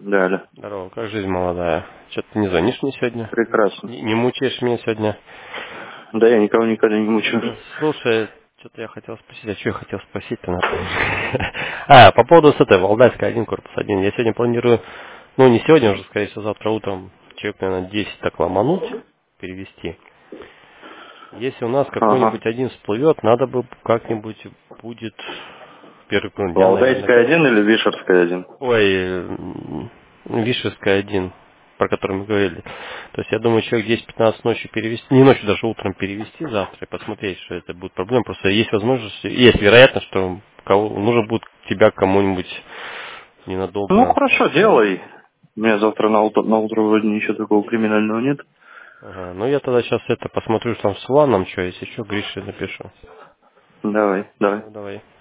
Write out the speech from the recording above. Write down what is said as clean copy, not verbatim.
Да, да. Здорово, как жизнь молодая? Что ты не звонишь мне сегодня? Прекрасно. Не мучаешь меня сегодня? Да, я никого никогда не мучаю. Слушай, что-то я хотел спросить, а что я хотел спросить-то? По поводу с этой Валдайской 1, корпус 1. Я сегодня планирую, ну не сегодня уже, скорее всего, завтра утром, человек, наверное, 10 так ломануть, перевести. Если у нас Ага. какой-нибудь один всплывет, надо бы как-нибудь будет первый дня, наверное. Валдайская 1 или Вишерская 1? Ой, Вишерская 1, про который мы говорили. То есть я думаю, человек 10-15 ночью перевести, не ночью, даже утром перевести завтра и посмотреть, что это будет проблема. Просто есть возможность, есть вероятность, что нужно будет тебя кому-нибудь Ну, ненадолго. хорошо, делай. У меня завтра на утро вроде ничего такого криминального нет. Ага, ну я тогда сейчас это посмотрю там с Ланом, что, если что, Грише напишу. Давай, давай. Ну, давай.